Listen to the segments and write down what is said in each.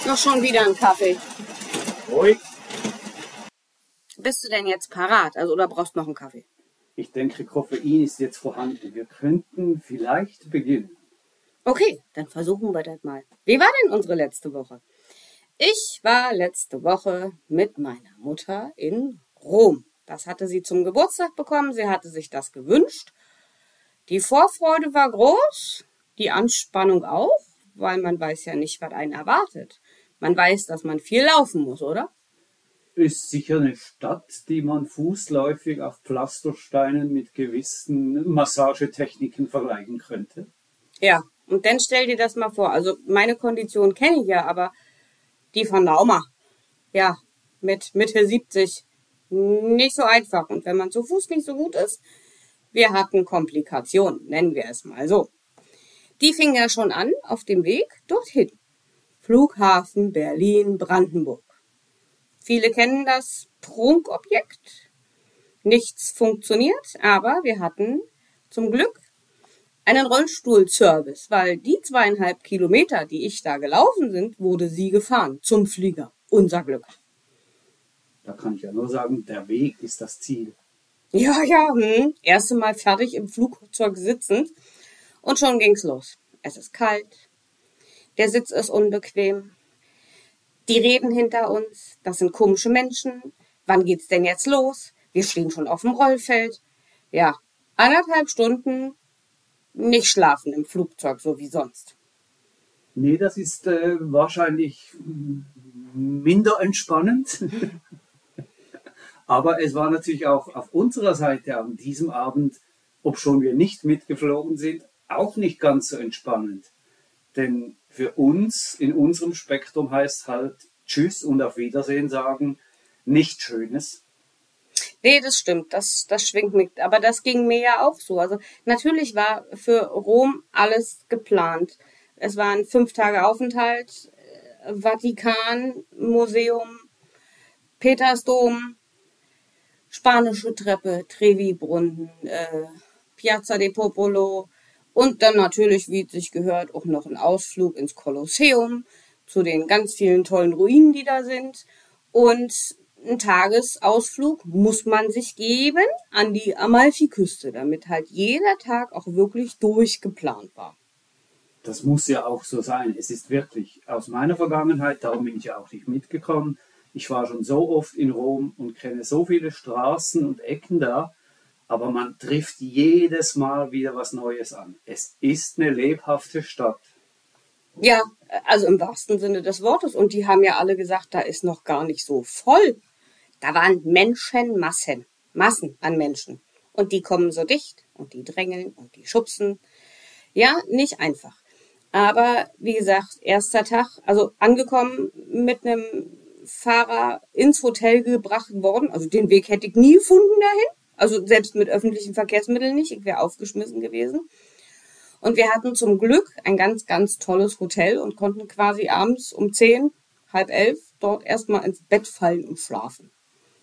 Noch schon wieder ein Kaffee. Ruhig. Bist du denn jetzt parat? Also, oder brauchst du noch einen Kaffee? Ich denke, Koffein ist jetzt vorhanden. Wir könnten vielleicht beginnen. Okay, dann versuchen wir das mal. Wie war denn unsere letzte Woche? Ich war letzte Woche mit meiner Mutter in Rom. Das hatte sie zum Geburtstag bekommen. Sie hatte sich das gewünscht. Die Vorfreude war groß, die Anspannung auch, weil man weiß ja nicht, was einen erwartet. Man weiß, dass man viel laufen muss, oder? Ist sicher eine Stadt, die man fußläufig auf Pflastersteinen mit gewissen Massagetechniken vergleichen könnte. Ja, und dann stell dir das mal vor. Also meine Kondition kenne ich ja, aber die von Nauma, ja, mit Mitte 70, nicht so einfach. Und wenn man zu Fuß nicht so gut ist, wir hatten Komplikationen, nennen wir es mal so. Die fing ja schon an auf dem Weg dorthin. Flughafen Berlin-Brandenburg. Viele kennen das Prunkobjekt. Nichts funktioniert, aber wir hatten zum Glück einen Rollstuhlservice, weil die 2,5 Kilometer, die ich da gelaufen sind, wurde sie gefahren zum Flieger. Unser Glück. Da kann ich ja nur sagen, der Weg ist das Ziel. Ja, erste Mal fertig im Flugzeug sitzend und schon ging's los. Es ist kalt, der Sitz ist unbequem, die reden hinter uns, das sind komische Menschen. Wann geht's denn jetzt los? Wir stehen schon auf dem Rollfeld. Ja, 1,5 Stunden nicht schlafen im Flugzeug, so wie sonst. Nee, das ist wahrscheinlich minder entspannend. Aber es war natürlich auch auf unserer Seite an diesem Abend, obschon wir nicht mitgeflogen sind, auch nicht ganz so entspannend. Denn für uns in unserem Spektrum heißt halt Tschüss und auf Wiedersehen sagen, nichts Schönes. Nee, das stimmt, das schwingt mit. Aber das ging mir ja auch so. Also natürlich war für Rom alles geplant. Es waren 5 Tage Aufenthalt, Vatikan, Museum, Petersdom, Spanische Treppe, Trevi-Brunnen, Piazza de Popolo und dann natürlich, wie es sich gehört, auch noch ein Ausflug ins Kolosseum zu den ganz vielen tollen Ruinen, die da sind. Und ein Tagesausflug muss man sich geben an die Amalfiküste, damit halt jeder Tag auch wirklich durchgeplant war. Das muss ja auch so sein. Es ist wirklich aus meiner Vergangenheit, darum bin ich ja auch nicht mitgekommen. Ich war schon so oft in Rom und kenne so viele Straßen und Ecken da, aber man trifft jedes Mal wieder was Neues an. Es ist eine lebhafte Stadt. Ja, also im wahrsten Sinne des Wortes. Und die haben ja alle gesagt, da ist noch gar nicht so voll. Da waren Menschenmassen, Massen an Menschen. Und die kommen so dicht und die drängeln und die schubsen. Ja, nicht einfach. Aber wie gesagt, erster Tag, also angekommen mit einem Fahrer ins Hotel gebracht worden. Also den Weg hätte ich nie gefunden dahin. Also selbst mit öffentlichen Verkehrsmitteln nicht. Ich wäre aufgeschmissen gewesen. Und wir hatten zum Glück ein ganz, ganz tolles Hotel und konnten quasi abends um 10, halb 11 dort erstmal ins Bett fallen und schlafen.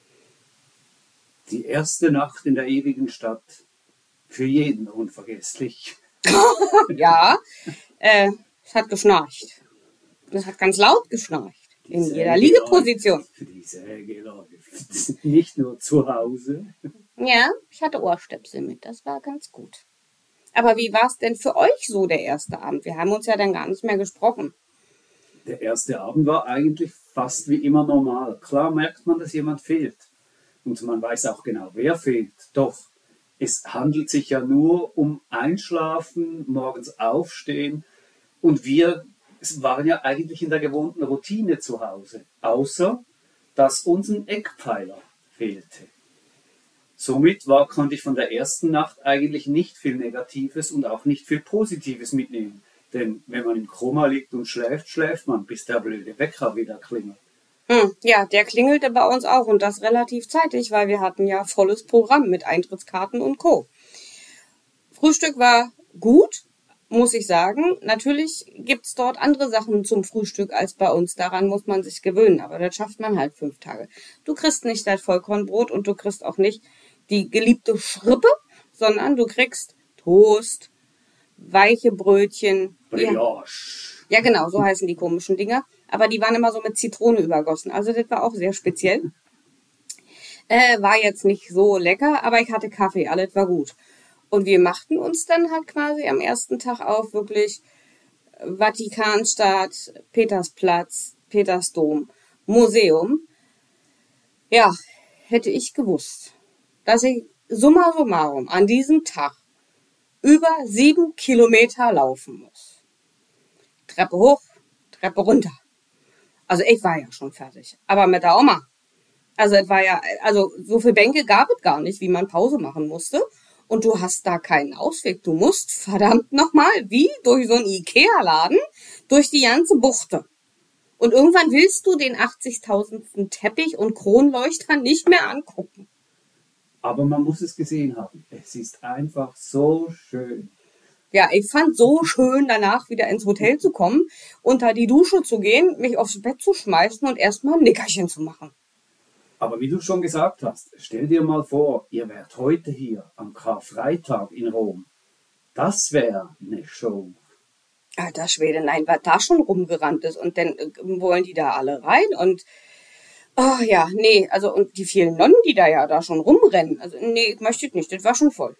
Die erste Nacht in der ewigen Stadt. Für jeden unvergesslich. Ja, es hat geschnarcht. Es hat ganz laut geschnarcht. In jeder Liegeposition. Die Säge läuft. Nicht nur zu Hause. Ja, ich hatte Ohrstöpsel mit. Das war ganz gut. Aber wie war es denn für euch so, der erste Abend? Wir haben uns ja dann gar nicht mehr gesprochen. Der erste Abend war eigentlich fast wie immer normal. Klar merkt man, dass jemand fehlt. Und man weiß auch genau, wer fehlt. Doch es handelt sich ja nur um Einschlafen, morgens aufstehen. Und wir waren ja eigentlich in der gewohnten Routine zu Hause. Außer, dass uns ein Eckpfeiler fehlte. Somit konnte ich von der ersten Nacht eigentlich nicht viel Negatives und auch nicht viel Positives mitnehmen. Denn wenn man im Koma liegt und schläft, schläft man, bis der blöde Wecker wieder klingelt. Ja, der klingelte bei uns auch und das relativ zeitig, weil wir hatten ja volles Programm mit Eintrittskarten und Co. Frühstück war gut, muss ich sagen. Natürlich gibt's dort andere Sachen zum Frühstück als bei uns. Daran muss man sich gewöhnen, aber das schafft man halt 5 Tage. Du kriegst nicht das Vollkornbrot und du kriegst auch nicht die geliebte Schrippe, sondern du kriegst Toast, weiche Brötchen. Brioche. Ja, genau, so heißen die komischen Dinger. aber die waren immer so mit Zitrone übergossen. Also das war auch sehr speziell. War jetzt nicht so lecker, aber ich hatte Kaffee, alles war gut. Und wir machten uns dann halt quasi am ersten Tag auf, wirklich Vatikanstadt, Petersplatz, Petersdom, Museum. Ja, hätte ich gewusst, dass ich summa summarum an diesem Tag über 7 Kilometer laufen muss. Treppe hoch, Treppe runter. Also ich war ja schon fertig. Aber mit der Oma. Also es war ja, also so viele Bänke gab es gar nicht, wie man Pause machen musste. Und du hast da keinen Ausweg. Du musst verdammt nochmal, wie durch so einen Ikea-Laden, durch die ganze Buchte. Und irgendwann willst du den 80.000. Teppich und Kronleuchter nicht mehr angucken. Aber man muss es gesehen haben. Es ist einfach so schön. Ja, ich fand so schön, danach wieder ins Hotel zu kommen, unter die Dusche zu gehen, mich aufs Bett zu schmeißen und erstmal ein Nickerchen zu machen. Aber wie du schon gesagt hast, stell dir mal vor, ihr wärt heute hier am Karfreitag in Rom. Das wäre eine Show. Alter Schwede, nein, was da schon rumgerannt ist. Und dann wollen die da alle rein und oh ja, nee, also und die vielen Nonnen, die da schon rumrennen. Also nee, ich möchte nicht, das war schon voll.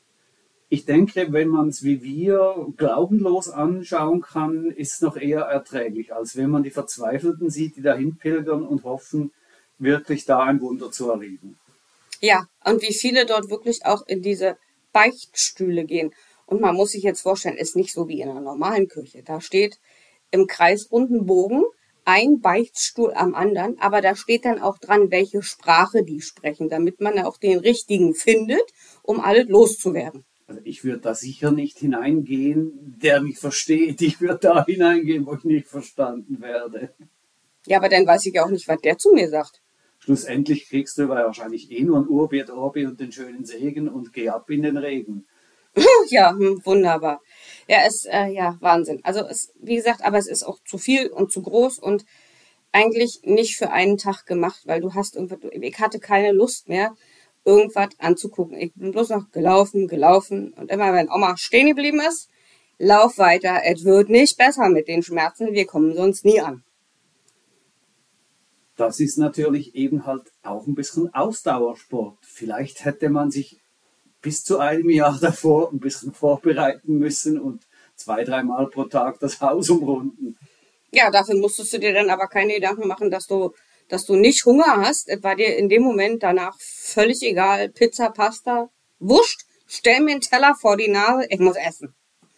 Ich denke, wenn man es wie wir glaubenlos anschauen kann, ist es noch eher erträglich, als wenn man die Verzweifelten sieht, die dahin pilgern und hoffen, wirklich da ein Wunder zu erleben. Ja, und wie viele dort wirklich auch in diese Beichtstühle gehen. Und man muss sich jetzt vorstellen, ist nicht so wie in einer normalen Kirche. Da steht im kreisrunden Bogen ein Beichtstuhl am anderen, aber da steht dann auch dran, welche Sprache die sprechen, damit man auch den richtigen findet, um alles loszuwerden. Also ich würde da sicher nicht hineingehen, der mich versteht. Ich würde da hineingehen, wo ich nicht verstanden werde. Ja, aber dann weiß ich ja auch nicht, was der zu mir sagt. Schlussendlich kriegst du wahrscheinlich eh nur ein Urbi et Orbi und den schönen Segen und geh ab in den Regen. Ja, wunderbar. Ja, ja, Wahnsinn. Also wie gesagt, aber es ist auch zu viel und zu groß und eigentlich nicht für einen Tag gemacht, weil ich hatte keine Lust mehr, irgendwas anzugucken. Ich bin bloß noch gelaufen und immer wenn Oma stehen geblieben ist, lauf weiter, es wird nicht besser mit den Schmerzen, wir kommen sonst nie an. Das ist natürlich eben halt auch ein bisschen Ausdauersport. Vielleicht hätte man sich bis zu einem Jahr davor ein bisschen vorbereiten müssen und 2-3 Mal pro Tag das Haus umrunden. Ja, dafür musstest du dir dann aber keine Gedanken machen, dass du nicht Hunger hast. Es war dir in dem Moment danach völlig egal. Pizza, Pasta, wurscht, stell mir einen Teller vor die Nase, ich muss essen.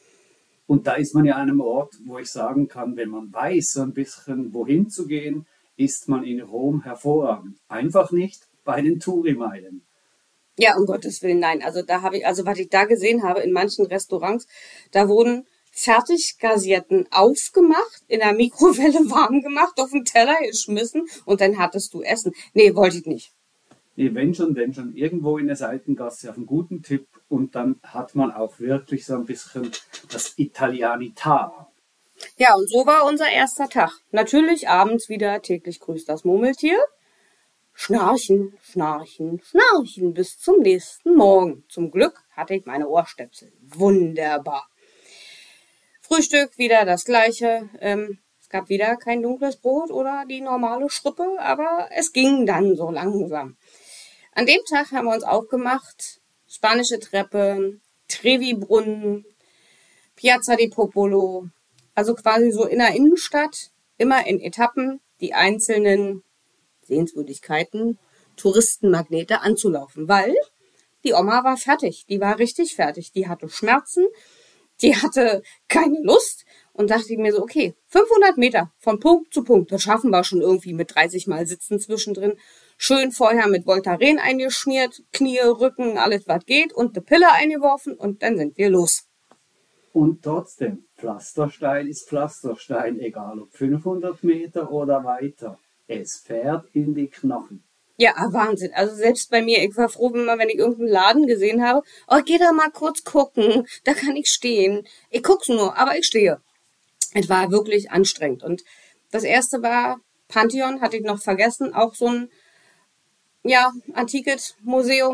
Und da ist man ja an einem Ort, wo ich sagen kann, wenn man weiß, so ein bisschen wohin zu gehen, ist man in Rom hervorragend. Einfach nicht bei den Touri-Meilen. Ja, um Gottes Willen, nein. Also was ich da gesehen habe in manchen Restaurants, da wurden Fertiggasierten aufgemacht, in der Mikrowelle warm gemacht, auf den Teller geschmissen und dann hattest du Essen. Nee, wollte ich nicht. Nee, wenn schon, irgendwo in der Seitengasse auf einen guten Tipp und dann hat man auch wirklich so ein bisschen das Italianita. Ja, und so war unser erster Tag. Natürlich abends wieder täglich grüßt das Murmeltier. Schnarchen, schnarchen, schnarchen bis zum nächsten Morgen. Zum Glück hatte ich meine Ohrstöpsel. Wunderbar. Frühstück wieder das gleiche. Es gab wieder kein dunkles Brot oder die normale Schrippe, aber es ging dann so langsam. An dem Tag haben wir uns aufgemacht. Spanische Treppe, Trevi-Brunnen, Piazza di Popolo. Also quasi so in der Innenstadt, immer in Etappen, die einzelnen Sehenswürdigkeiten, Touristenmagnete anzulaufen, weil die Oma war fertig, die war richtig fertig, die hatte Schmerzen, die hatte keine Lust und dachte ich mir so, okay, 500 Meter von Punkt zu Punkt, das schaffen wir schon irgendwie mit 30 Mal Sitzen zwischendrin, schön vorher mit Voltaren eingeschmiert, Knie, Rücken, alles was geht und eine Pille eingeworfen und dann sind wir los. Und trotzdem, Pflasterstein ist Pflasterstein, egal ob 500 Meter oder weiter. Es fährt in die Knochen. Ja, Wahnsinn. Also selbst bei mir, ich war froh, wenn ich irgendeinen Laden gesehen habe. Oh, geh da mal kurz gucken. Da kann ich stehen. Ich guck's nur, aber ich stehe. Es war wirklich anstrengend. Und das erste war Pantheon, hatte ich noch vergessen. Auch so ein, ja, antikes Museum.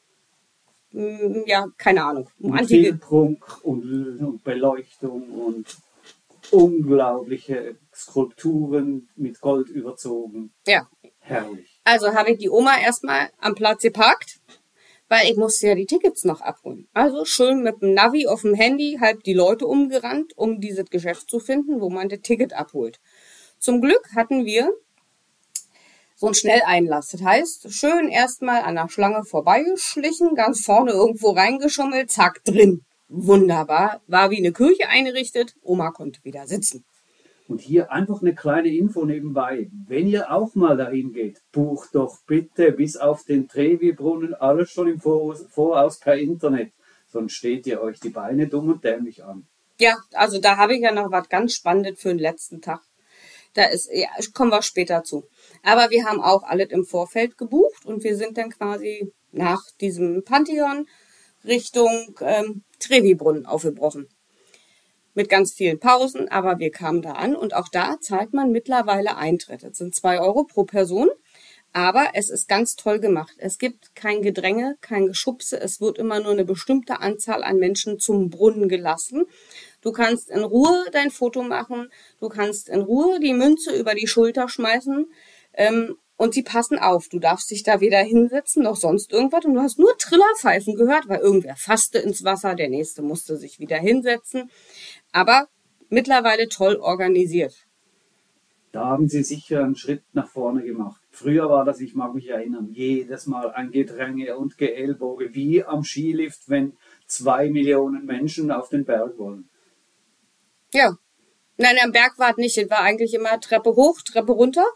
Ja, keine Ahnung. Und viel Prunk und Beleuchtung und unglaubliche Skulpturen mit Gold überzogen. Ja. Herrlich. Also habe ich die Oma erstmal am Platz geparkt, weil ich musste ja die Tickets noch abholen. Also schön mit dem Navi auf dem Handy halb die Leute umgerannt, um dieses Geschäft zu finden, wo man das Ticket abholt. Zum Glück hatten wir so einen Schnelleinlass. Das heißt, schön erstmal an der Schlange vorbeigeschlichen, ganz vorne irgendwo reingeschummelt, zack, drin. Wunderbar. War wie eine Kirche eingerichtet. Oma konnte wieder sitzen. Und hier einfach eine kleine Info nebenbei. Wenn ihr auch mal dahin geht, bucht doch bitte bis auf den Trevi-Brunnen alles schon im Voraus per Internet. Sonst steht ihr euch die Beine dumm und dämlich an. Ja, also da habe ich ja noch was ganz Spannendes für den letzten Tag. Ja, kommen wir später zu. Aber wir haben auch alles im Vorfeld gebucht und wir sind dann quasi nach diesem Pantheon Richtung Trevi-Brunnen aufgebrochen. Mit ganz vielen Pausen, aber wir kamen da an und auch da zahlt man mittlerweile Eintritt. Das sind 2 Euro pro Person, aber es ist ganz toll gemacht. Es gibt kein Gedränge, kein Geschubse, es wird immer nur eine bestimmte Anzahl an Menschen zum Brunnen gelassen. Du kannst in Ruhe dein Foto machen, du kannst in Ruhe die Münze über die Schulter schmeißen und sie passen auf. Du darfst dich da weder hinsetzen noch sonst irgendwas und du hast nur Trillerpfeifen gehört, weil irgendwer fasste ins Wasser, der nächste musste sich wieder hinsetzen. Aber mittlerweile toll organisiert. Da haben sie sicher einen Schritt nach vorne gemacht. Früher war das, ich mag mich erinnern, jedes Mal ein Gedränge und Geellboge, wie am Skilift, wenn 2 Millionen Menschen auf den Berg wollen. Ja, nein, am Berg war es nicht. Es war eigentlich immer Treppe hoch, Treppe runter.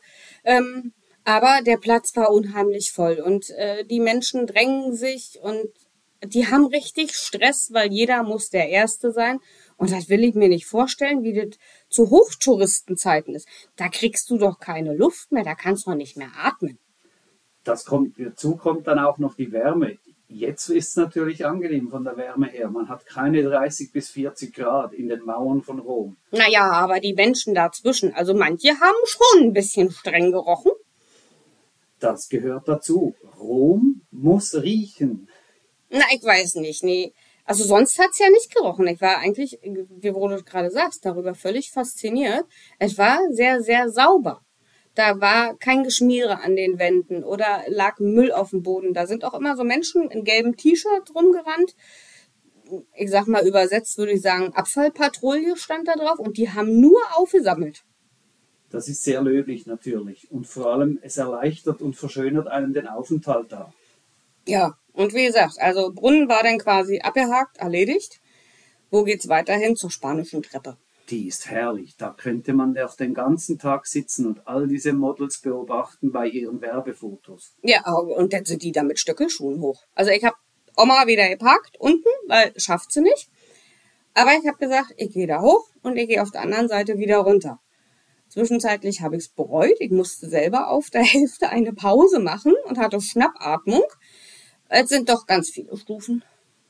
Aber der Platz war unheimlich voll und die Menschen drängen sich und die haben richtig Stress, weil jeder muss der Erste sein. Und das will ich mir nicht vorstellen, wie das zu Hochtouristenzeiten ist. Da kriegst du doch keine Luft mehr, da kannst du noch nicht mehr atmen. Dazu kommt dann auch noch die Wärme. Jetzt ist es natürlich angenehm von der Wärme her. Man hat keine 30 bis 40 Grad in den Mauern von Rom. Naja, aber die Menschen dazwischen, also manche haben schon ein bisschen streng gerochen. Das gehört dazu. Rom muss riechen. Na, ich weiß nicht, nee. Also sonst hat's ja nicht gerochen. Ich war eigentlich, wie du gerade sagst, darüber völlig fasziniert. Es war sehr, sehr sauber. Da war kein Geschmiere an den Wänden oder lag Müll auf dem Boden. Da sind auch immer so Menschen in gelben T-Shirts rumgerannt. Ich sag mal übersetzt würde ich sagen, Abfallpatrouille stand da drauf und die haben nur aufgesammelt. Das ist sehr löblich natürlich. Und vor allem, es erleichtert und verschönert einen den Aufenthalt da. Ja, und wie gesagt, also Brunnen war dann quasi abgehakt, erledigt. Wo geht's weiterhin? Zur Spanischen Treppe. Die ist herrlich. Da könnte man auch den ganzen Tag sitzen und all diese Models beobachten bei ihren Werbefotos. Ja, und dann sind die da mit Stöckelschuhen hoch. Also ich habe Oma wieder geparkt unten, weil schafft sie nicht. Aber ich habe gesagt, ich gehe da hoch und ich gehe auf der anderen Seite wieder runter. Zwischenzeitlich habe ich es bereut. Ich musste selber auf der Hälfte eine Pause machen und hatte Schnappatmung. Es sind doch ganz viele Stufen.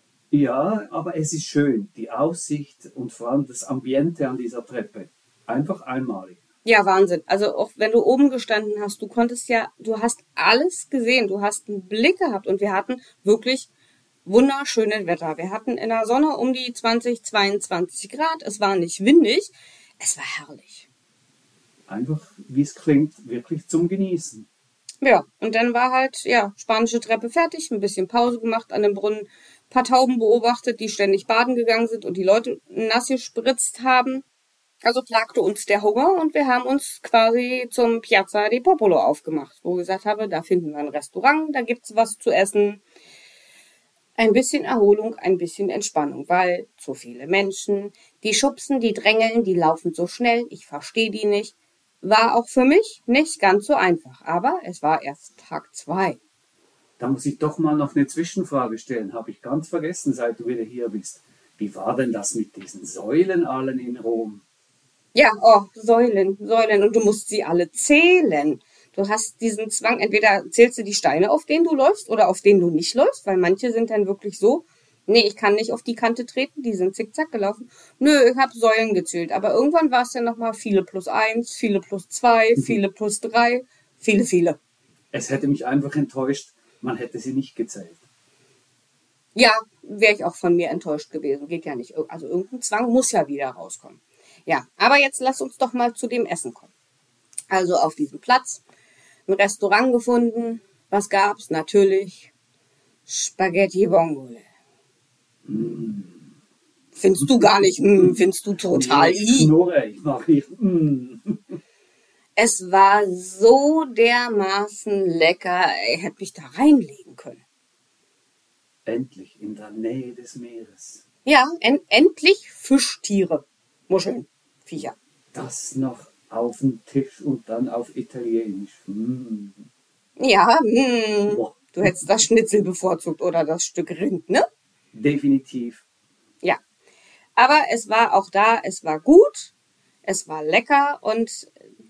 Ja, aber es ist schön. Die Aussicht und vor allem das Ambiente an dieser Treppe. Einfach einmalig. Ja, Wahnsinn. Also auch wenn du oben gestanden hast, du hast alles gesehen. Du hast einen Blick gehabt und wir hatten wirklich wunderschönes Wetter. Wir hatten in der Sonne um die 20, 22 Grad. Es war nicht windig. Es war herrlich. Einfach, wie es klingt, wirklich zum Genießen. Ja, und dann war halt, ja, Spanische Treppe fertig, ein bisschen Pause gemacht an dem Brunnen, ein paar Tauben beobachtet, die ständig baden gegangen sind und die Leute nass gespritzt haben. Also plagte uns der Hunger und wir haben uns quasi zum Piazza di Popolo aufgemacht, wo ich gesagt habe, da finden wir ein Restaurant, da gibt's was zu essen. Ein bisschen Erholung, ein bisschen Entspannung, weil zu viele Menschen, die schubsen, die drängeln, die laufen so schnell, ich verstehe die nicht. War auch für mich nicht ganz so einfach, aber es war erst Tag 2. Da muss ich doch mal noch eine Zwischenfrage stellen. Habe ich ganz vergessen, seit du wieder hier bist. Wie war denn das mit diesen Säulen allen in Rom? Ja, Säulen. Und du musst sie alle zählen. Du hast diesen Zwang, entweder zählst du die Steine, auf denen du läufst oder auf denen du nicht läufst, weil manche sind dann wirklich so, nee, ich kann nicht auf die Kante treten, die sind zickzack gelaufen. Nö, ich habe Säulen gezählt. Aber irgendwann war es dann nochmal viele +1, viele +2, viele +3, viele. Es hätte mich einfach enttäuscht, man hätte sie nicht gezählt. Ja, wäre ich auch von mir enttäuscht gewesen. Geht ja nicht. Also irgendein Zwang muss ja wieder rauskommen. Ja, aber jetzt lass uns doch mal zu dem Essen kommen. Also auf diesem Platz, ein Restaurant gefunden. Was gab's? Natürlich Spaghetti Vongole. Findest du gar nicht, findest du total Ich knurre, ich mache nicht. Es war so dermaßen lecker, ich hätte mich da reinlegen können. Endlich in der Nähe des Meeres. Ja, endlich Fischtiere, Muscheln, Viecher. Das noch auf dem Tisch und dann auf Italienisch. Ja, Boah. du hättest das Schnitzel bevorzugt oder das Stück Rind, ne? Definitiv. Ja, aber es war auch da, es war gut, es war lecker und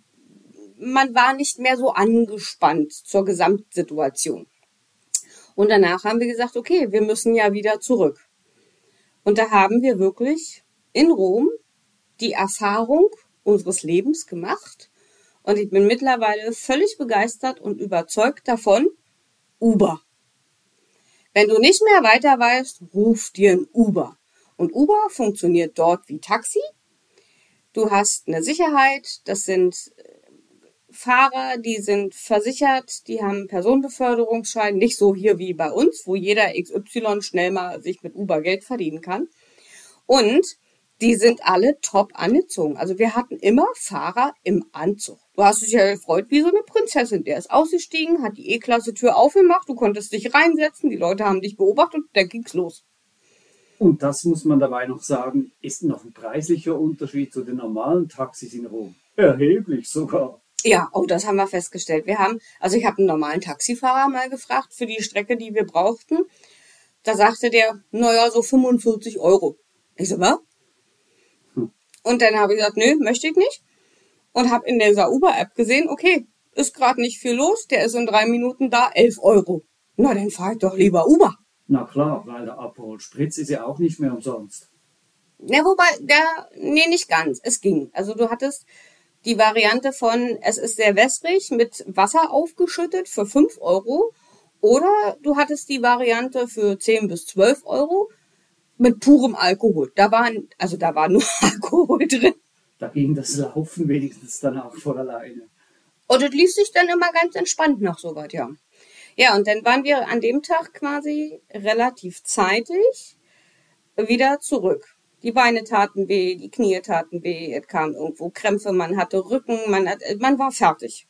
man war nicht mehr so angespannt zur Gesamtsituation. Und danach haben wir gesagt, okay, wir müssen ja wieder zurück. Und da haben wir wirklich in Rom die Erfahrung unseres Lebens gemacht. Und ich bin mittlerweile völlig begeistert und überzeugt davon, Uber. Wenn du nicht mehr weiter weißt, ruf dir ein Uber. Und Uber funktioniert dort wie Taxi. Du hast eine Sicherheit, das sind Fahrer, die sind versichert, die haben einen Personenbeförderungsschein, nicht so hier wie bei uns, wo jeder XY schnell mal sich mit Uber Geld verdienen kann. Und die sind alle top angezogen. Also wir hatten immer Fahrer im Anzug. Du hast dich ja gefreut wie so eine Prinzessin. Der ist ausgestiegen, hat die E-Klasse-Tür aufgemacht, du konntest dich reinsetzen, die Leute haben dich beobachtet und dann ging's los. Und das muss man dabei noch sagen, ist noch ein preislicher Unterschied zu den normalen Taxis in Rom. Erheblich sogar. Ja, oh, das haben wir festgestellt. Ich habe einen normalen Taxifahrer mal gefragt für die Strecke, die wir brauchten. Da sagte der, naja, so 45 Euro. Ich so, was? Und dann habe ich gesagt, nö, möchte ich nicht. Und habe in dieser Uber-App gesehen, okay, ist gerade nicht viel los, der ist in 3 Minuten da, 11 Euro. Na, dann fahr ich doch lieber Uber. Na klar, weil der Aperol Spritz ist ja auch nicht mehr umsonst. Ja, wobei, nee, nicht ganz. Es ging. Also du hattest die Variante von, es ist sehr wässrig, mit Wasser aufgeschüttet für 5 Euro. Oder du hattest die Variante für 10 bis 12 Euro mit purem Alkohol. Da war nur Alkohol drin. Da ging das Laufen wenigstens dann auch von alleine. Und das lief sich dann immer ganz entspannt noch so weit, ja. Ja, und dann waren wir an dem Tag quasi relativ zeitig wieder zurück. Die Beine taten weh, die Knie taten weh, es kam irgendwo Krämpfe, man hatte Rücken, man war fertig.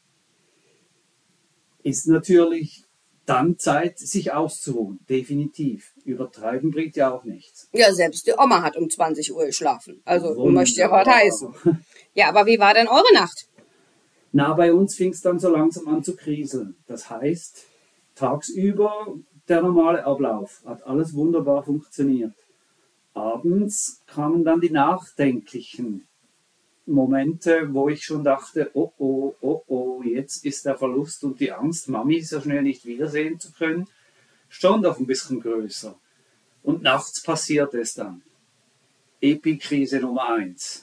Ist natürlich dann Zeit, sich auszuruhen. Definitiv. Übertreiben bringt ja auch nichts. Ja, selbst die Oma hat um 20 Uhr geschlafen. Also Wunderbar. möchte ja was heißen. Ja, aber wie war denn eure Nacht? Na, bei uns fing es dann so langsam an zu kriseln. Das heißt, tagsüber der normale Ablauf hat alles wunderbar funktioniert. Abends kamen dann die nachdenklichen Momente, wo ich schon dachte, oh, jetzt ist der Verlust und die Angst, Mami so schnell nicht wiedersehen zu können, schon doch ein bisschen größer. Und nachts passiert es dann. Epikrise Nummer 1.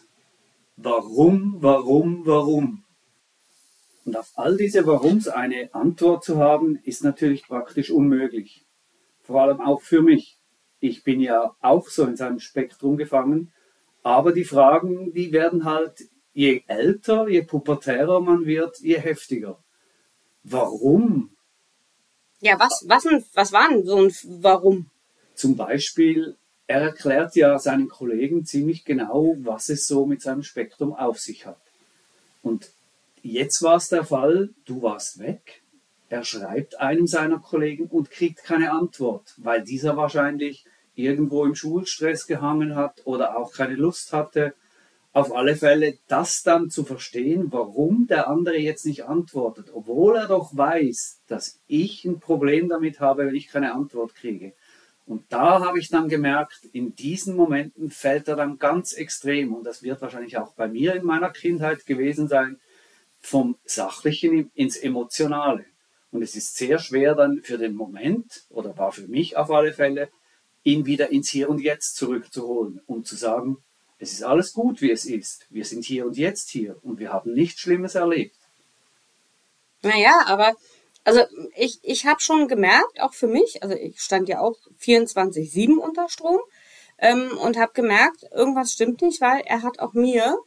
Warum? Und auf all diese Warums eine Antwort zu haben, ist natürlich praktisch unmöglich. Vor allem auch für mich. Ich bin ja auch so in seinem Spektrum gefangen. Aber die Fragen, die werden halt, je älter, je pubertärer man wird, je heftiger. Warum? Ja, was war denn so ein Warum? Zum Beispiel, er erklärt ja seinen Kollegen ziemlich genau, was es so mit seinem Spektrum auf sich hat. Und jetzt war es der Fall, du warst weg. Er schreibt einem seiner Kollegen und kriegt keine Antwort, weil dieser wahrscheinlich irgendwo im Schulstress gehangen hat oder auch keine Lust hatte. Auf alle Fälle, das dann zu verstehen, warum der andere jetzt nicht antwortet, obwohl er doch weiß, dass ich ein Problem damit habe, wenn ich keine Antwort kriege. Und da habe ich dann gemerkt, in diesen Momenten fällt er dann ganz extrem, und das wird wahrscheinlich auch bei mir in meiner Kindheit gewesen sein, vom Sachlichen ins Emotionale. Und es ist sehr schwer dann für den Moment, oder war für mich auf alle Fälle, ihn wieder ins Hier und Jetzt zurückzuholen, um zu sagen, es ist alles gut, wie es ist. Wir sind hier und jetzt hier und wir haben nichts Schlimmes erlebt. Naja, aber also ich habe schon gemerkt, auch für mich, also ich stand ja auch 24/7 unter Strom und habe gemerkt, irgendwas stimmt nicht, weil er hat auch mir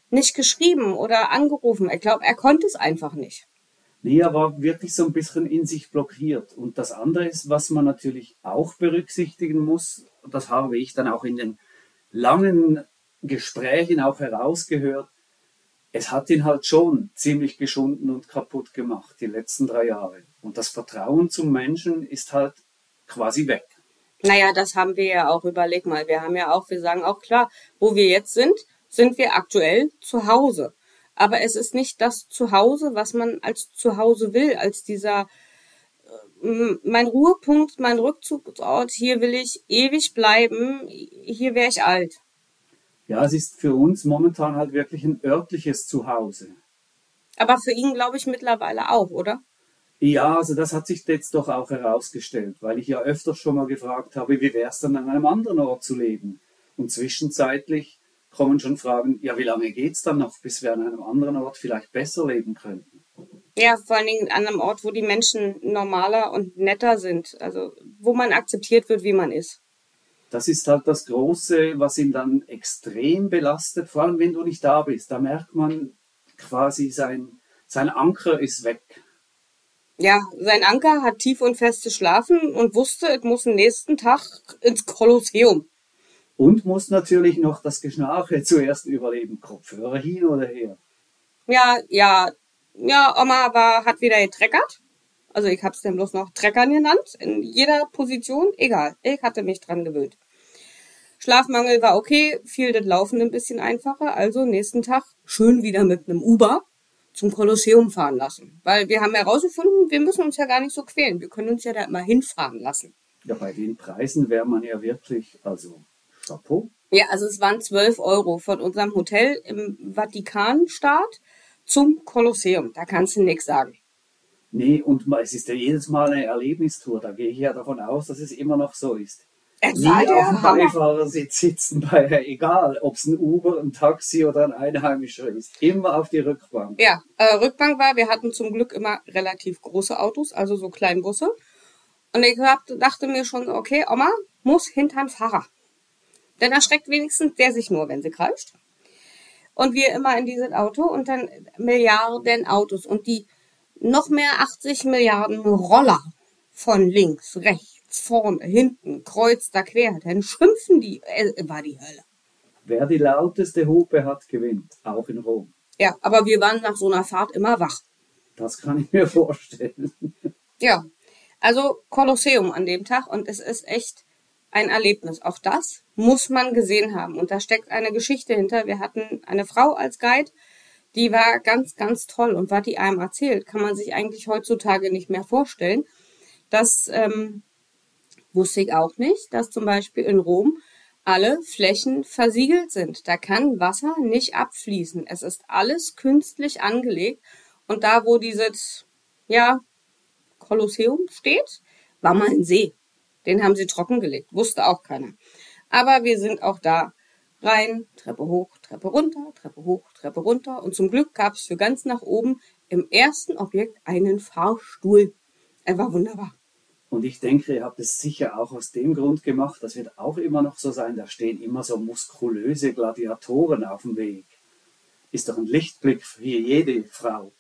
nicht geschrieben oder angerufen. Ich glaube, er konnte es einfach nicht. Nee, er war wirklich so ein bisschen in sich blockiert. Und das andere ist, was man natürlich auch berücksichtigen muss, das habe ich dann auch in den langen Gesprächen auch herausgehört, es hat ihn halt schon ziemlich geschunden und kaputt gemacht, die letzten 3 Jahre. Und das Vertrauen zum Menschen ist halt quasi weg. Naja, das haben wir ja auch, überleg mal. Wir sagen auch klar, wo wir jetzt sind wir aktuell zu Hause. Aber es ist nicht das Zuhause, was man als Zuhause will, als dieser, mein Ruhepunkt, mein Rückzugsort, hier will ich ewig bleiben, hier wäre ich alt. Ja, es ist für uns momentan halt wirklich ein örtliches Zuhause. Aber für ihn glaube ich mittlerweile auch, oder? Ja, also das hat sich jetzt doch auch herausgestellt, weil ich ja öfters schon mal gefragt habe, wie wäre es dann an einem anderen Ort zu leben? Und zwischenzeitlich kommen schon Fragen, ja, wie lange geht's dann noch, bis wir an einem anderen Ort vielleicht besser leben könnten? Ja, vor allen Dingen an einem Ort, wo die Menschen normaler und netter sind. Also, wo man akzeptiert wird, wie man ist. Das ist halt das Große, was ihn dann extrem belastet, vor allem wenn du nicht da bist. Da merkt man quasi, sein Anker ist weg. Ja, sein Anker hat tief und fest geschlafen und wusste, es muss am nächsten Tag ins Kolosseum. Und muss natürlich noch das Geschnarche zuerst überleben. Kopfhörer hin oder her. Ja, Oma hat wieder getreckert. Also ich hab's dann bloß noch Treckern genannt. In jeder Position, egal. Ich hatte mich dran gewöhnt. Schlafmangel war okay, fiel das Laufen ein bisschen einfacher. Also nächsten Tag schön wieder mit einem Uber zum Kolosseum fahren lassen. Weil wir haben herausgefunden, wir müssen uns ja gar nicht so quälen. Wir können uns ja da immer hinfahren lassen. Ja, bei den Preisen wäre man ja wirklich, also Chapeau. Ja, also es waren 12 Euro von unserem Hotel im Vatikanstaat zum Kolosseum. Da kannst du nichts sagen. Nee, und es ist ja jedes Mal eine Erlebnistour. Da gehe ich ja davon aus, dass es immer noch so ist. Es Nie war auf der dem Hammer. Beifahrersitz sitzen, egal ob es ein Uber, ein Taxi oder ein Einheimischer ist. Immer auf die Rückbank. Ja, Rückbank war, wir hatten zum Glück immer relativ große Autos, also so Kleinbusse. Und ich dachte mir schon, okay, Oma muss hinterm Fahrer. Denn erschreckt wenigstens der sich nur, wenn sie kreischt. Und wir immer in dieses Auto und dann Milliarden Autos und die noch mehr 80 Milliarden Roller von links, rechts, vorne, hinten, kreuz da quer. Dann schimpfen die, war die Hölle. Wer die lauteste Hupe hat, gewinnt. Auch in Rom. Ja, aber wir waren nach so einer Fahrt immer wach. Das kann ich mir vorstellen. Ja, also Kolosseum an dem Tag und es ist echt ein Erlebnis. Auch das muss man gesehen haben. Und da steckt eine Geschichte hinter. Wir hatten eine Frau als Guide, die war ganz, ganz toll. Und was die einem erzählt, kann man sich eigentlich heutzutage nicht mehr vorstellen. Das wusste ich auch nicht, dass zum Beispiel in Rom alle Flächen versiegelt sind. Da kann Wasser nicht abfließen. Es ist alles künstlich angelegt. Und da, wo dieses, Kolosseum steht, war mal ein See. Den haben sie trockengelegt. Wusste auch keiner. Aber wir sind auch da rein, Treppe hoch, Treppe runter, Treppe hoch, Treppe runter. Und zum Glück gab es für ganz nach oben im ersten Objekt einen Fahrstuhl. Er war wunderbar. Und ich denke, ihr habt es sicher auch aus dem Grund gemacht, das wird auch immer noch so sein, da stehen immer so muskulöse Gladiatoren auf dem Weg. Ist doch ein Lichtblick für jede Frau.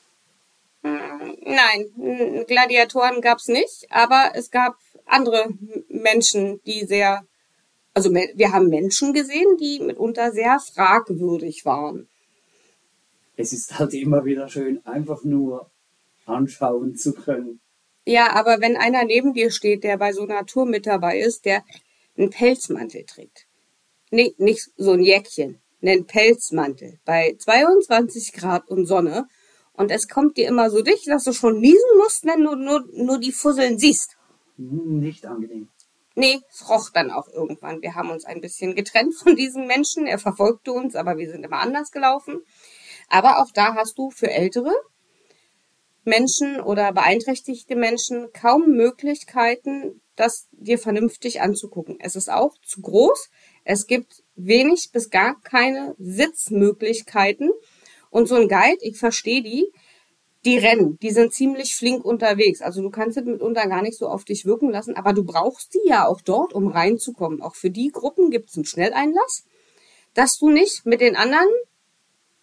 Nein, Gladiatoren gab's nicht, aber es gab andere Menschen, die also wir haben Menschen gesehen, die mitunter sehr fragwürdig waren. Es ist halt immer wieder schön, einfach nur anschauen zu können. Ja, aber wenn einer neben dir steht, der bei so einer Tour mit dabei ist, der einen Pelzmantel trägt. Nee, nicht so ein Jäckchen, einen Pelzmantel bei 22 Grad und Sonne. Und es kommt dir immer so dicht, dass du schon niesen musst, wenn du nur die Fusseln siehst. Nicht angenehm. Nee, es roch dann auch irgendwann. Wir haben uns ein bisschen getrennt von diesem Menschen. Er verfolgte uns, aber wir sind immer anders gelaufen. Aber auch da hast du für ältere Menschen oder beeinträchtigte Menschen kaum Möglichkeiten, das dir vernünftig anzugucken. Es ist auch zu groß. Es gibt wenig bis gar keine Sitzmöglichkeiten. Und so ein Guide, ich verstehe die rennen, die sind ziemlich flink unterwegs. Also du kannst es mitunter gar nicht so auf dich wirken lassen, aber du brauchst die ja auch dort, um reinzukommen. Auch für die Gruppen gibt es einen Schnelleinlass, dass du nicht mit den anderen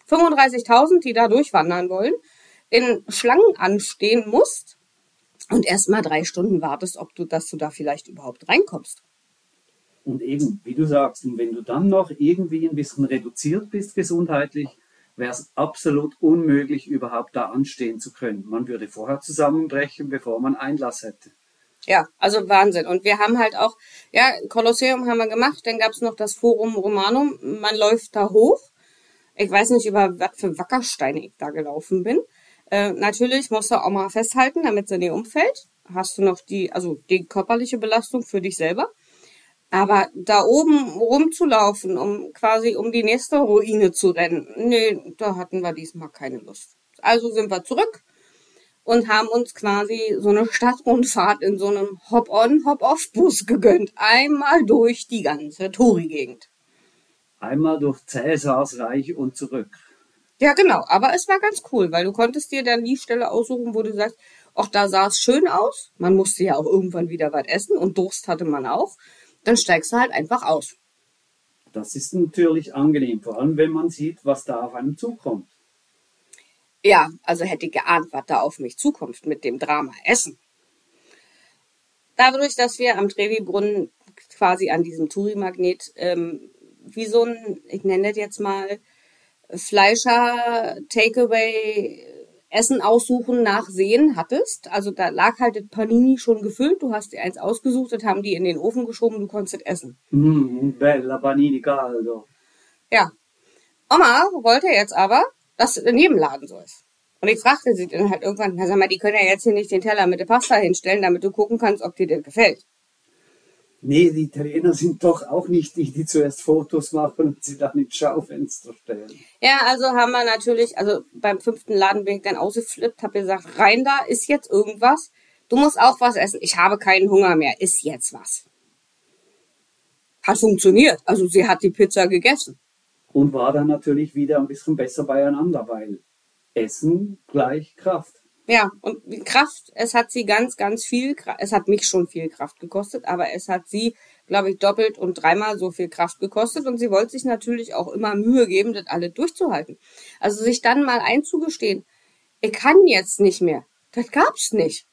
35.000, die da durchwandern wollen, in Schlangen anstehen musst und erst mal 3 Stunden wartest, dass du da vielleicht überhaupt reinkommst. Und eben, wie du sagst, und wenn du dann noch irgendwie ein bisschen reduziert bist gesundheitlich, wäre es absolut unmöglich, überhaupt da anstehen zu können. Man würde vorher zusammenbrechen, bevor man Einlass hätte. Ja, also Wahnsinn. Und wir haben halt auch, ja, Kolosseum haben wir gemacht, dann gab's noch das Forum Romanum. Man läuft da hoch. Ich weiß nicht, über was für Wackersteine ich da gelaufen bin. Natürlich musst du auch mal festhalten, damit sie nicht umfällt. Hast du noch die körperliche Belastung für dich selber. Aber da oben rumzulaufen, um die nächste Ruine zu rennen, nee, da hatten wir diesmal keine Lust. Also sind wir zurück und haben uns quasi so eine Stadtrundfahrt in so einem Hop-on, Hop-off-Bus gegönnt. Einmal durch die ganze Touri-Gegend. Einmal durch Cäsars Reich und zurück. Ja, genau. Aber es war ganz cool, weil du konntest dir dann die Stelle aussuchen, wo du sagst, ach, da sah es schön aus. Man musste ja auch irgendwann wieder was essen und Durst hatte man auch. Dann steigst du halt einfach aus. Das ist natürlich angenehm, vor allem wenn man sieht, was da auf einem zukommt. Ja, also hätte ich geahnt, was da auf mich zukommt mit dem Drama Essen. Dadurch, dass wir am Trevi-Brunnen quasi an diesem Touri-Magnet wie so ein, ich nenne das jetzt mal, Fleischer Takeaway Essen aussuchen nach Sehen hattest. Also da lag halt das Panini schon gefüllt. Du hast dir eins ausgesucht, das haben die in den Ofen geschoben, du konntest es essen. Bella panini caldo. Ja. Oma wollte jetzt aber, dass es in jedem Laden so ist. Und ich fragte sie dann halt irgendwann, na sag mal, die können ja jetzt hier nicht den Teller mit der Pasta hinstellen, damit du gucken kannst, ob dir das gefällt. Nee, die Italiener sind doch auch nicht die, die zuerst Fotos machen und sie dann ins Schaufenster stellen. Ja, also haben wir natürlich, also beim 5. Laden bin ich dann ausgeflippt, hab gesagt, rein da, ist jetzt irgendwas. Du musst auch was essen. Ich habe keinen Hunger mehr, ist jetzt was. Hat funktioniert. Also sie hat die Pizza gegessen. Und war dann natürlich wieder ein bisschen besser beieinander, weil Essen gleich Kraft. Ja, und Kraft, es hat sie ganz, ganz viel, es hat mich schon viel Kraft gekostet, aber es hat sie, glaube ich, doppelt und dreimal so viel Kraft gekostet und sie wollte sich natürlich auch immer Mühe geben, das alle durchzuhalten. Also sich dann mal einzugestehen, ich kann jetzt nicht mehr, das gab's nicht.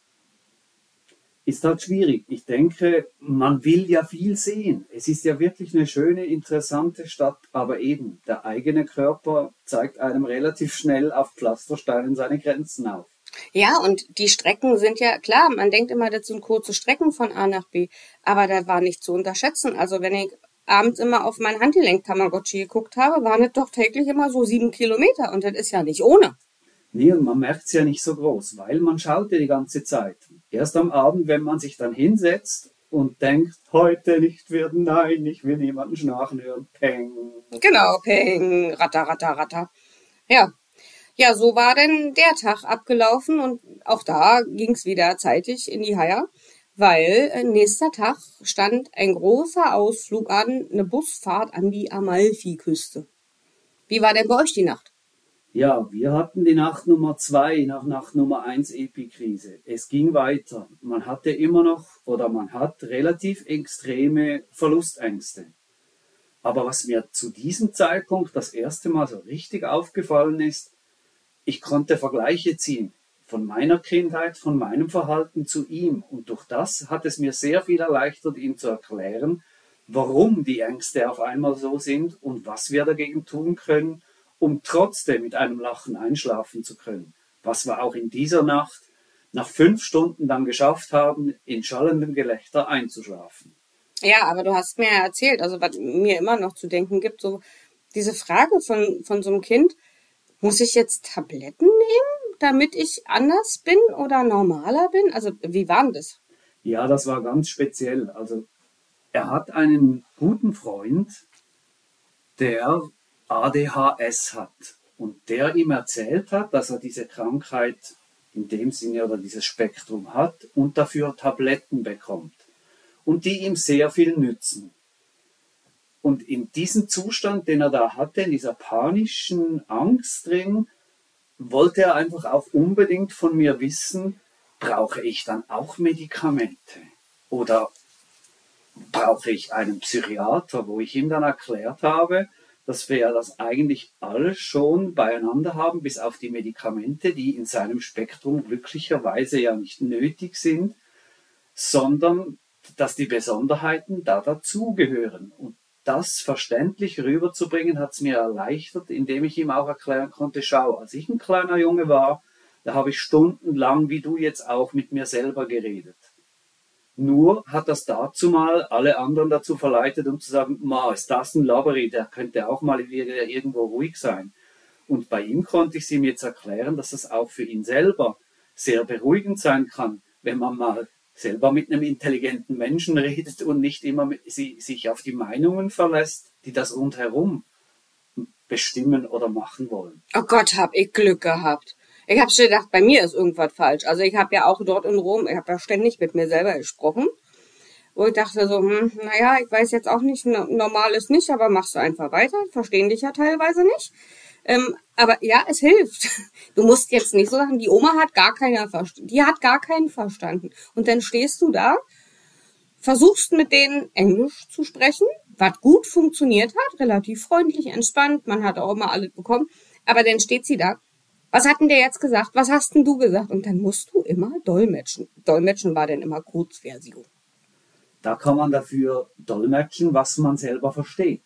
Ist halt schwierig. Ich denke, man will ja viel sehen. Es ist ja wirklich eine schöne, interessante Stadt, aber eben, der eigene Körper zeigt einem relativ schnell auf Pflastersteinen seine Grenzen auf. Ja, und die Strecken sind ja, klar, man denkt immer, das sind kurze Strecken von A nach B, aber das war nicht zu unterschätzen. Also wenn ich abends immer auf mein Handgelenk-Tamagotchi geguckt habe, waren es doch täglich immer so 7 Kilometer und das ist ja nicht ohne. Nee, und man merkt es ja nicht so groß, weil man schaut ja die ganze Zeit. Erst am Abend, wenn man sich dann hinsetzt und denkt, heute nicht werden, nein, ich will niemanden schnarchen hören, peng. Genau, peng, ratter, ratter, ratter. Ja. Ja, so war denn der Tag abgelaufen und auch da ging's wieder zeitig in die Haia, weil nächster Tag stand ein großer Ausflug an, eine Busfahrt an die Amalfiküste. Wie war denn bei euch die Nacht? Ja, wir hatten die Nacht Nummer 2 nach Nacht Nummer 1 Epikrise. Es ging weiter. Man hatte immer noch oder man hat relativ extreme Verlustängste. Aber was mir zu diesem Zeitpunkt das erste Mal so richtig aufgefallen ist, ich konnte Vergleiche ziehen von meiner Kindheit, von meinem Verhalten zu ihm. Und durch das hat es mir sehr viel erleichtert, ihm zu erklären, warum die Ängste auf einmal so sind und was wir dagegen tun können, um trotzdem mit einem Lachen einschlafen zu können. Was wir auch in dieser Nacht nach 5 Stunden dann geschafft haben, in schallendem Gelächter einzuschlafen. Ja, aber du hast mir ja erzählt, also was mir immer noch zu denken gibt, so diese Frage von so einem Kind, muss ich jetzt Tabletten nehmen, damit ich anders bin oder normaler bin? Also wie war denn das? Ja, das war ganz speziell. Also er hat einen guten Freund, der ADHS hat und der ihm erzählt hat, dass er diese Krankheit in dem Sinne oder dieses Spektrum hat und dafür Tabletten bekommt und die ihm sehr viel nützen. Und in diesem Zustand, den er da hatte, in dieser panischen Angst drin, wollte er einfach auch unbedingt von mir wissen, brauche ich dann auch Medikamente? Oder brauche ich einen Psychiater, wo ich ihm dann erklärt habe, dass wir das eigentlich alles schon beieinander haben, bis auf die Medikamente, die in seinem Spektrum glücklicherweise ja nicht nötig sind, sondern dass die Besonderheiten da dazugehören. Und das verständlich rüberzubringen, hat es mir erleichtert, indem ich ihm auch erklären konnte, schau, als ich ein kleiner Junge war, da habe ich stundenlang, wie du jetzt auch, mit mir selber geredet. Nur hat das dazu mal alle anderen dazu verleitet, um zu sagen, ma, ist das ein Laberi, der könnte auch mal wieder irgendwo ruhig sein. Und bei ihm konnte ich es ihm jetzt erklären, dass es auch für ihn selber sehr beruhigend sein kann, wenn man mal selber mit einem intelligenten Menschen redet und nicht immer sich auf die Meinungen verlässt, die das rundherum bestimmen oder machen wollen. Oh Gott, hab ich Glück gehabt. Ich habe schon gedacht, bei mir ist irgendwas falsch. Also ich habe ja auch dort in Rom, ich habe ja ständig mit mir selber gesprochen. Wo ich dachte so, naja, ich weiß jetzt auch nicht, normal ist nicht, aber machst du einfach weiter. Verstehen dich ja teilweise nicht. Aber ja, es hilft. Du musst jetzt nicht so sagen, die Oma hat gar keinen verstanden. Und dann stehst du da, versuchst mit denen Englisch zu sprechen, was gut funktioniert hat, relativ freundlich, entspannt, man hat auch immer alles bekommen. Aber dann steht sie da. Was hat denn der jetzt gesagt? Was hast denn du gesagt? Und dann musst du immer dolmetschen. Dolmetschen war dann immer Kurzversion. Da kann man dafür dolmetschen, was man selber versteht.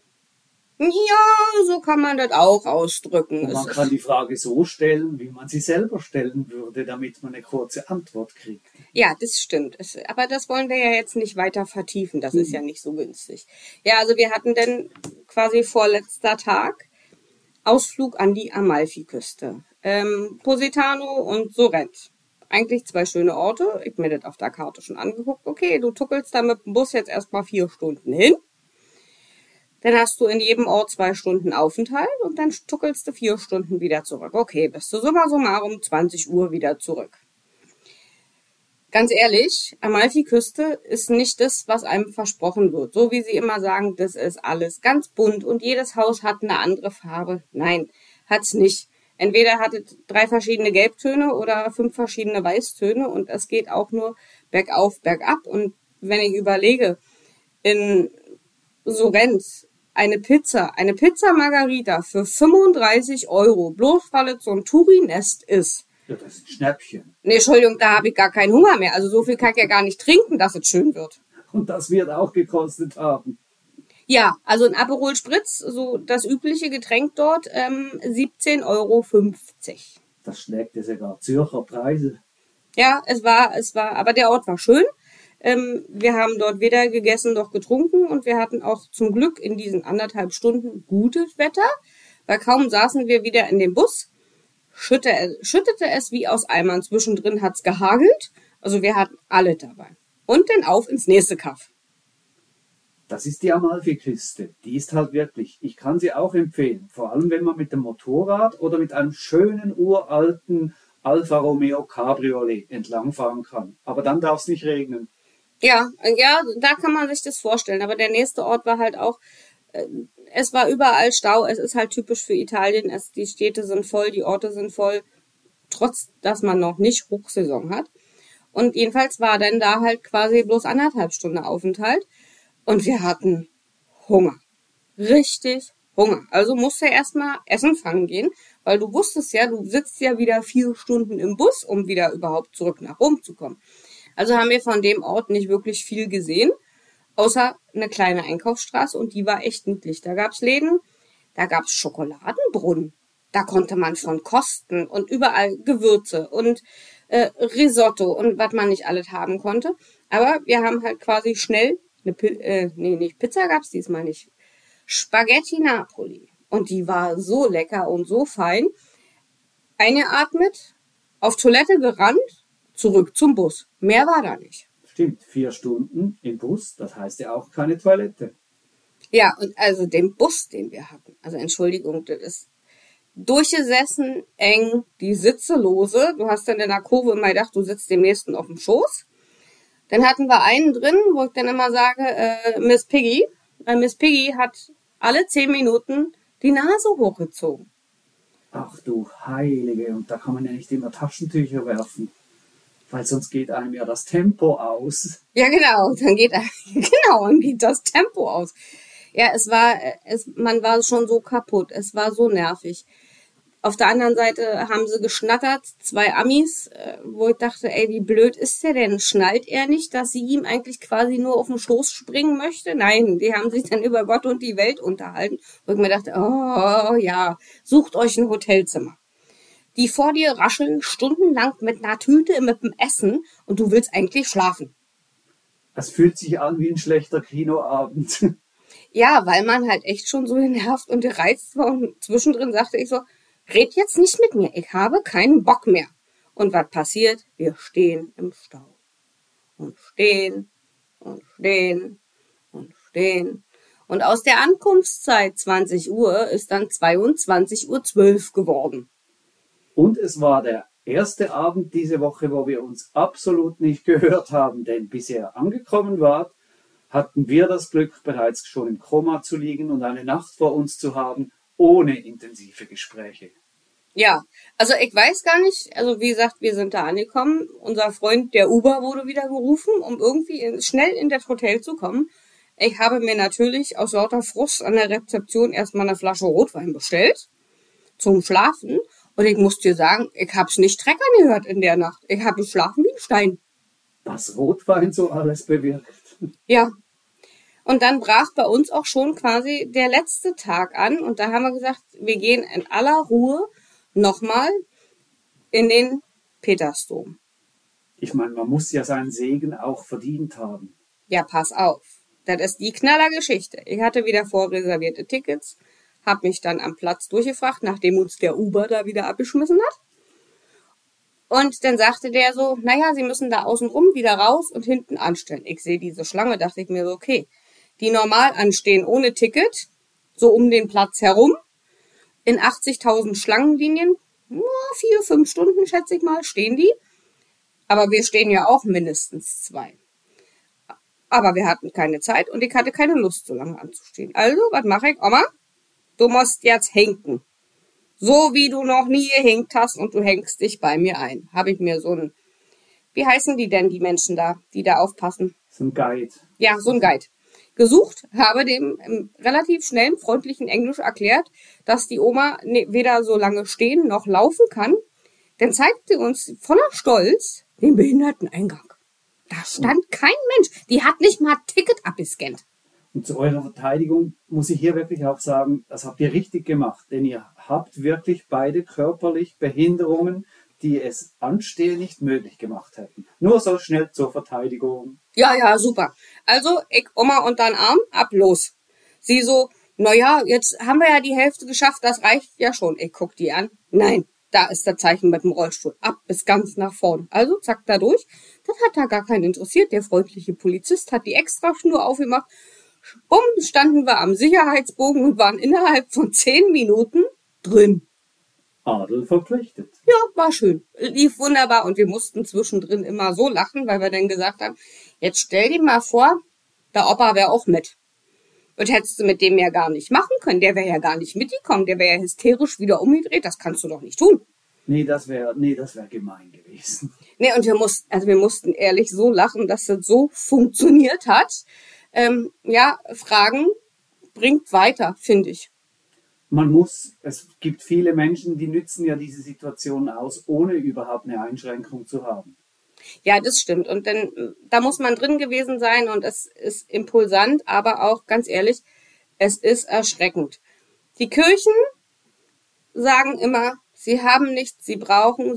Ja, so kann man das auch ausdrücken. Und man kann die Frage so stellen, wie man sie selber stellen würde, damit man eine kurze Antwort kriegt. Ja, das stimmt. Aber das wollen wir ja jetzt nicht weiter vertiefen. Das ist ja nicht so günstig. Ja, also wir hatten dann quasi vorletzter Tag Ausflug an die Amalfiküste. Positano und Sorrent. Eigentlich 2 schöne Orte. Ich mir das auf der Karte schon angeguckt. Okay, du tuckelst da mit dem Bus jetzt erstmal 4 Stunden hin. Dann hast du in jedem Ort 2 Stunden Aufenthalt und dann tuckelst du 4 Stunden wieder zurück. Okay, bist du summa summarum 20 Uhr wieder zurück. Ganz ehrlich, Amalfiküste ist nicht das, was einem versprochen wird. So wie sie immer sagen, das ist alles ganz bunt und jedes Haus hat eine andere Farbe. Nein, hat's nicht. Entweder hat es 3 verschiedene Gelbtöne oder 5 verschiedene Weißtöne und es geht auch nur bergauf, bergab. Und wenn ich überlege, in Sorrent eine Pizza Margarita für 35 €, bloß weil es so ein Touri-Nest ist. Ja, das ist ein Schnäppchen. Nee, Entschuldigung, da habe ich gar keinen Hunger mehr. Also so viel kann ich ja gar nicht trinken, dass es schön wird. Und das wird auch gekostet haben. Ja, also ein Aperol Spritz, so das übliche Getränk dort, 17,50 €. Das schlägt ja sogar Zürcher Preise. Ja, es war, aber der Ort war schön. Wir haben dort weder gegessen noch getrunken und wir hatten auch zum Glück in diesen 1,5 Stunden gutes Wetter, weil kaum saßen wir wieder in dem Bus, schüttete es wie aus Eimern. Zwischendrin hat's gehagelt, also wir hatten alle dabei. Und dann auf ins nächste Kaff. Das ist die Amalfiküste. Die ist halt wirklich, ich kann sie auch empfehlen, vor allem wenn man mit dem Motorrad oder mit einem schönen uralten Alfa Romeo Cabriolet entlangfahren kann. Aber dann darf es nicht regnen. Ja, da kann man sich das vorstellen. Aber der nächste Ort war halt auch, es war überall Stau. Es ist halt typisch für Italien. Die Städte sind voll, die Orte sind voll, trotz dass man noch nicht Hochsaison hat. Und jedenfalls war dann da halt quasi bloß 1,5 Stunden Aufenthalt. Und wir hatten Hunger. Richtig Hunger. Also musste erstmal Essen fangen gehen, weil du wusstest ja, du sitzt ja wieder 4 Stunden im Bus, um wieder überhaupt zurück nach Rom zu kommen. Also haben wir von dem Ort nicht wirklich viel gesehen, außer eine kleine Einkaufsstraße und die war echt niedlich. Da gab's Läden, da gab's Schokoladenbrunnen, da konnte man von kosten und überall Gewürze und Risotto und was man nicht alles haben konnte. Aber wir haben halt quasi schnell Pizza gab's diesmal nicht. Spaghetti Napoli. Und die war so lecker und so fein. Eingeatmet, auf Toilette gerannt, zurück zum Bus. Mehr war da nicht. Stimmt, 4 Stunden im Bus, das heißt ja auch keine Toilette. Ja, und also den Bus, den wir hatten, also Entschuldigung, das ist durchgesessen, eng, die Sitze lose. Du hast dann in der Kurve immer gedacht, du sitzt dem nächsten auf dem Schoß. Dann hatten wir einen drin, wo ich dann immer sage, Miss Piggy. Miss Piggy hat alle 10 Minuten die Nase hochgezogen. Ach du Heilige, und da kann man ja nicht immer Taschentücher werfen, weil sonst geht einem ja das Tempo aus. Ja, genau, dann geht das Tempo aus. Ja, man war schon so kaputt. Es war so nervig. Auf der anderen Seite haben sie geschnattert, 2 Amis, wo ich dachte, ey, wie blöd ist der denn? Schnallt er nicht, dass sie ihm eigentlich quasi nur auf den Schoß springen möchte? Nein, die haben sich dann über Gott und die Welt unterhalten. Wo ich mir dachte, oh ja, sucht euch ein Hotelzimmer. Die vor dir rascheln stundenlang mit einer Tüte mit dem Essen und du willst eigentlich schlafen. Es fühlt sich an wie ein schlechter Kinoabend. Ja, weil man halt echt schon so genervt und gereizt war und zwischendrin sagte ich so, red jetzt nicht mit mir, ich habe keinen Bock mehr. Und was passiert? Wir stehen im Stau. Und stehen und stehen und stehen. Und aus der Ankunftszeit 20 Uhr ist dann 22:12 Uhr geworden. Und es war der erste Abend diese Woche, wo wir uns absolut nicht gehört haben, denn bis ihr angekommen wart, hatten wir das Glück, bereits schon im Koma zu liegen und eine Nacht vor uns zu haben, ohne intensive Gespräche. Ja, also ich weiß gar nicht, also wie gesagt, wir sind da angekommen. Unser Freund, der Uber, wurde wieder gerufen, um irgendwie schnell in das Hotel zu kommen. Ich habe mir natürlich aus lauter Frust an der Rezeption erstmal eine Flasche Rotwein bestellt zum Schlafen. Und ich muss dir sagen, ich hab's nicht treckern gehört in der Nacht. Ich habe geschlafen wie ein Stein. Was Rotwein so alles bewirkt. Ja. Und dann brach bei uns auch schon quasi der letzte Tag an. Und da haben wir gesagt, wir gehen in aller Ruhe nochmal in den Petersdom. Ich meine, man muss ja seinen Segen auch verdient haben. Ja, pass auf. Das ist die Knallergeschichte. Ich hatte wieder vorreservierte Tickets, hab mich dann am Platz durchgefragt, nachdem uns der Uber da wieder abgeschmissen hat. Und dann sagte der so, naja, Sie müssen da außen rum wieder raus und hinten anstellen. Ich sehe diese Schlange, dachte ich mir so, okay, die normal anstehen ohne Ticket, so um den Platz herum, in 80.000 Schlangenlinien, 4-5 Stunden, schätze ich mal, stehen die. Aber wir stehen ja auch mindestens 2. Aber wir hatten keine Zeit und ich hatte keine Lust, so lange anzustehen. Also, was mache ich? Oma, du musst jetzt hinken. So wie du noch nie gehinkt hast und du hängst dich bei mir ein. Habe ich mir so ein, wie heißen die denn, die Menschen da, die da aufpassen? So ein Guide. Ja, so ein Guide. Gesucht, habe dem im relativ schnellen, freundlichen Englisch erklärt, dass die Oma weder so lange stehen noch laufen kann. Dann zeigte uns voller Stolz den Behinderteneingang. Da stand kein Mensch. Die hat nicht mal Ticket abgescannt. Und zu eurer Verteidigung muss ich hier wirklich auch sagen, das habt ihr richtig gemacht, denn ihr habt wirklich beide körperlich Behinderungen, die es Anstehen nicht möglich gemacht hätten. Nur so schnell zur Verteidigung. Ja, super. Also, ich, Oma unter den Arm, ab los. Sie so, naja, jetzt haben wir ja die Hälfte geschafft, das reicht ja schon. Ich guck die an. Nein, da ist das Zeichen mit dem Rollstuhl. Ab bis ganz nach vorn. Also, zack, da durch. Das hat da gar keinen interessiert. Der freundliche Polizist hat die Extraschnur aufgemacht. Bumm, standen wir am Sicherheitsbogen und waren innerhalb von 10 Minuten drin. Adel verpflichtet. Ja, war schön. Lief wunderbar und wir mussten zwischendrin immer so lachen, weil wir dann gesagt haben, jetzt stell dir mal vor, der Opa wäre auch mit. Und hättest du mit dem ja gar nicht machen können. Der wäre ja gar nicht mitgekommen. Der wäre ja hysterisch wieder umgedreht. Das kannst du doch nicht tun. Nee, das wäre gemein gewesen. Nee, und wir mussten ehrlich so lachen, dass das so funktioniert hat. Fragen bringt weiter, finde ich. Es gibt viele Menschen, die nützen ja diese Situation aus, ohne überhaupt eine Einschränkung zu haben. Ja, das stimmt. Und dann, da muss man drin gewesen sein und es ist impulsant, aber auch, ganz ehrlich, es ist erschreckend. Die Kirchen sagen immer, sie haben nichts, sie brauchen.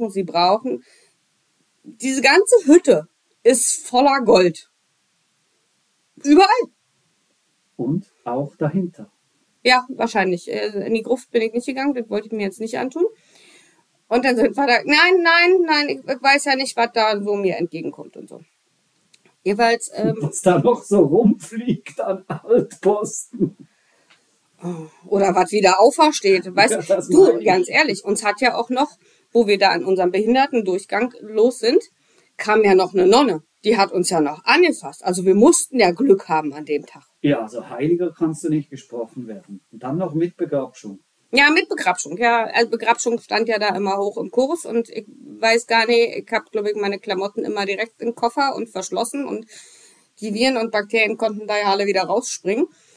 Diese ganze Hütte ist voller Gold. Überall. Und auch dahinter. Ja, wahrscheinlich. In die Gruft bin ich nicht gegangen, das wollte ich mir jetzt nicht antun. Und dann sind wir da, nein, ich weiß ja nicht, was da so mir entgegenkommt und so. Jeweils, was da noch so rumfliegt an Altposten. Oder was wieder aufersteht. Weißt Ja, du, ganz ehrlich, uns hat ja auch noch, wo wir da an unserem Behindertendurchgang los sind, kam ja noch eine Nonne. Die hat uns ja noch angefasst. Also wir mussten ja Glück haben an dem Tag. Ja, also heiliger kannst du nicht gesprochen werden. Und dann noch mit Begrabschung. Ja, mit Begrabschung. Ja, also Begrabschung stand ja da immer hoch im Kurs und ich weiß gar nicht, ich habe, glaube ich, meine Klamotten immer direkt im Koffer und verschlossen und die Viren und Bakterien konnten da ja alle wieder rausspringen.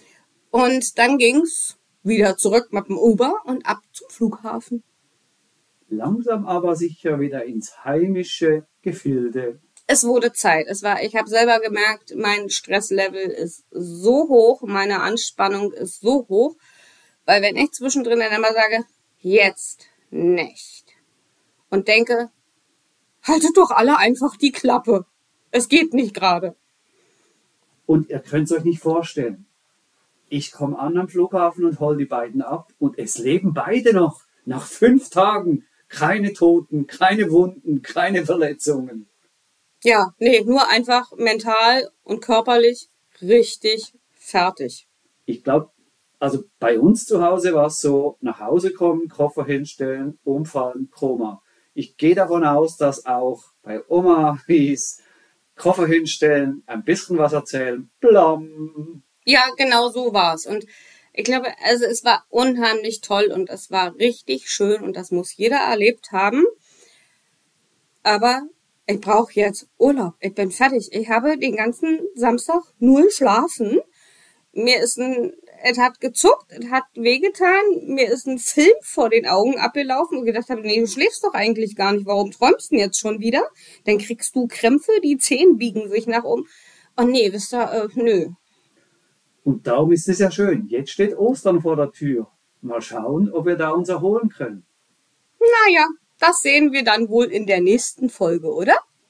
Und dann ging's wieder zurück mit dem Uber und ab zum Flughafen. Langsam aber sicher wieder ins heimische Gefilde. Es wurde Zeit. Ich habe selber gemerkt, mein Stresslevel ist so hoch, meine Anspannung ist so hoch, weil wenn ich zwischendrin dann immer sage, jetzt nicht und denke, haltet doch alle einfach die Klappe. Es geht nicht gerade. Und ihr könnt es euch nicht vorstellen. Ich komme an am Flughafen und hol die beiden ab und es leben beide noch. Nach 5 Tagen. Keine Toten, keine Wunden, keine Verletzungen. Ja, nee, nur einfach mental und körperlich richtig fertig. Ich glaube, also bei uns zu Hause war es so, nach Hause kommen, Koffer hinstellen, umfallen, Koma. Ich gehe davon aus, dass auch bei Oma hieß, Koffer hinstellen, ein bisschen was erzählen, blam. Ja, genau so war's. Und ich glaube, also es war unheimlich toll und es war richtig schön und das muss jeder erlebt haben. Aber ich brauche jetzt Urlaub. Ich bin fertig. Ich habe den ganzen Samstag nur geschlafen. Es hat gezuckt, es hat wehgetan. Mir ist ein Film vor den Augen abgelaufen und gedacht habe, nee, du schläfst doch eigentlich gar nicht. Warum träumst du denn jetzt schon wieder? Dann kriegst du Krämpfe, die Zehen biegen sich nach oben. Oh nee, wisst ihr, nö. Und darum ist es ja schön. Jetzt steht Ostern vor der Tür. Mal schauen, ob wir da uns erholen können. Naja, das sehen wir dann wohl in der nächsten Folge, oder?